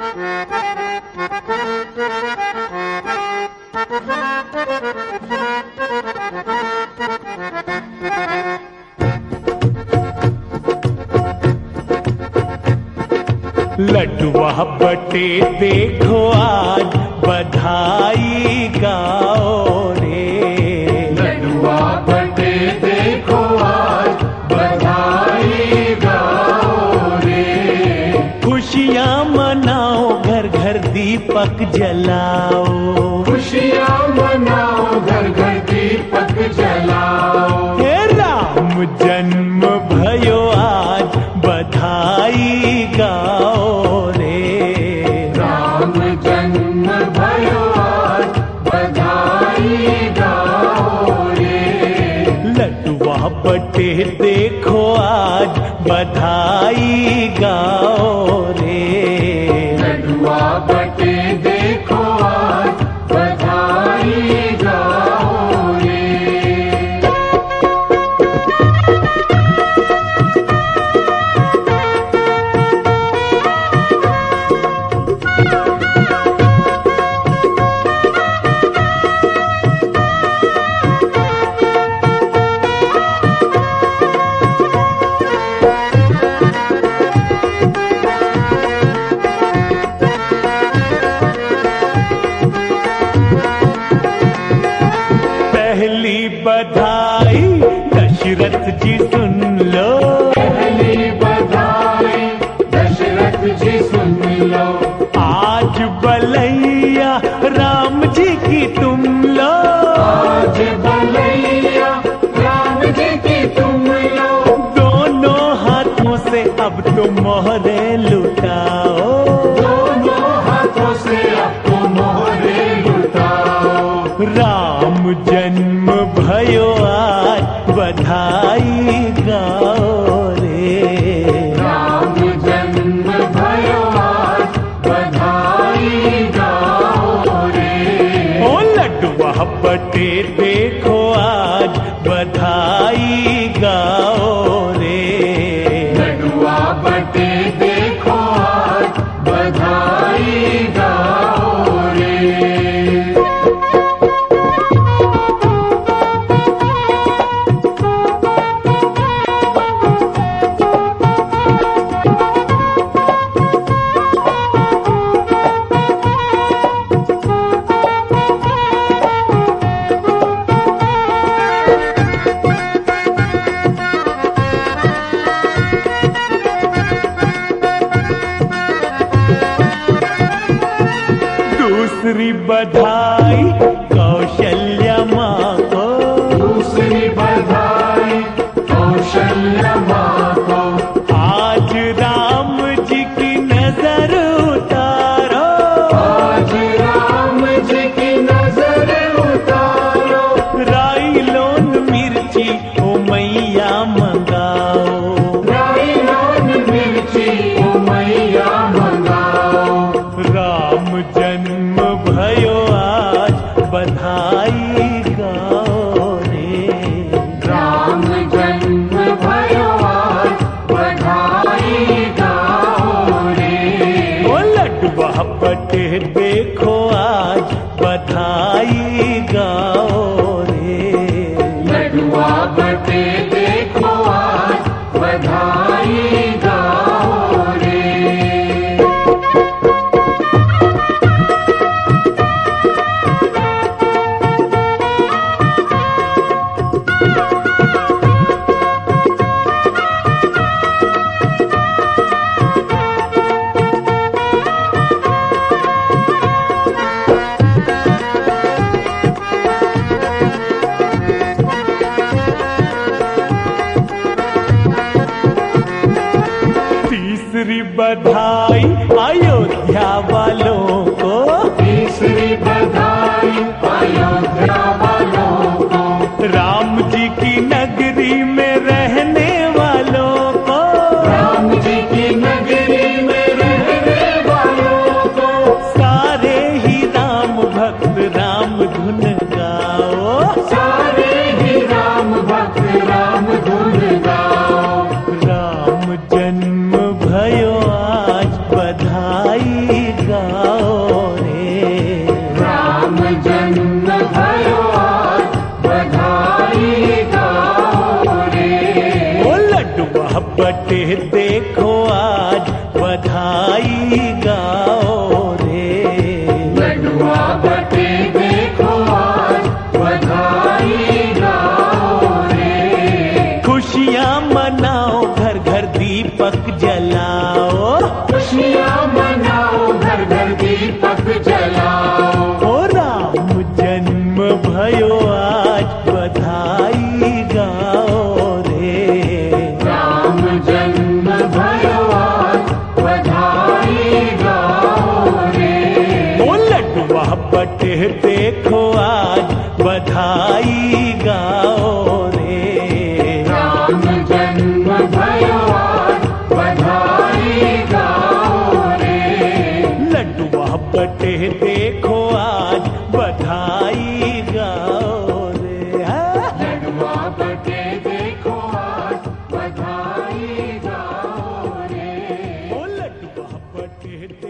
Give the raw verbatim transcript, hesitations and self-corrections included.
लड्डुआ बटे देखो आज बधाई गाओ रे। लड्डुआ बटे देखो आज बधाई गाओ रे। खुशियाँ मनाओ घर घर दीपक जलाओ। खुशियाँ मनाओ घर घर दीपक जलाओ। हे राम जन्म भयो आज बधाई गाओ रे। राम जन्म भयो आज बधाई गाओ रे। लड्डुआ बटे देखो आज बधाई गाओ रे। लड्डुआ बटे देखो आज बधाई गाओ रे। पहली बधाई दशरथ जी सुन लो। पहली बधाई दशरथ जी सुन लो। आज बलैया राम जी की तुम लो। आज बलैया राम जी की तुम लो। दोनों हाथों से अब तो मोहरे लुटाओ। दोनों हाथों से अब तो मोहरे लुटाओ। राम जन्म भयो आज बधाई गाओ रे। राम जन्म भयो आज बधाई गाओ रे। ओ लड्डुआ बटे देखो आज बधाई गाओ रे। लड्डुआ बटे देखो आज बधाई गाओ रे। दूसरी बधाई कौशल्या माँ को। दूसरी बधाई कौशल्या माँ को। आज राम जी की नजर उतारो। आज राम जी की नजर उतारो। राई लोन मिर्ची ओ मैया मंगाओ। राई लोन मिर्ची ओ मैया मंगाओ। राम जन्म भयो आज बधाई गाओ रे। राम जन्म भयो आज बधाई गाओ रे। ओ लड्डुआ बटे देखो आज बधाई गाओ रे। लड्डुआ बटे देखो आज बधाई गाओ रे। तीसरी बधाई अयोध्या वालों को। तीसरी बधाई अयोध्या वालों को। राम जी की नगरी में रहने वालों को। राम जी की नगरी में रहने वालों को। सारे ही राम भक्त राम धुन गाओ। सारे ही राम भक्त राम धुन गाओ। राम जन्म भयो आज बधाई बटे देखो आज बधाई गाओ रे। लडुआ बटे देखो आज बधाई गाओ रे। खुशियाँ मनाओ घर घर दीपक जलाओ। खुशियाँ मनाओ घर घर दीपक जलाओ। ओ राम जन्म भयो आज बधाई गाओ रे। राम जन्म भयो आज बधाई गाओ रे। ओ लडुआ बटे देखो आज बधाई गाओ रे। राम जन्म भयो आज बधाई गाओ रे। लडुआ बटे देखो आज बधाई गाओ रे। हाँ? लडुआ बटे देखो आज बधाई गाओ रे। ओ लडुआ बटे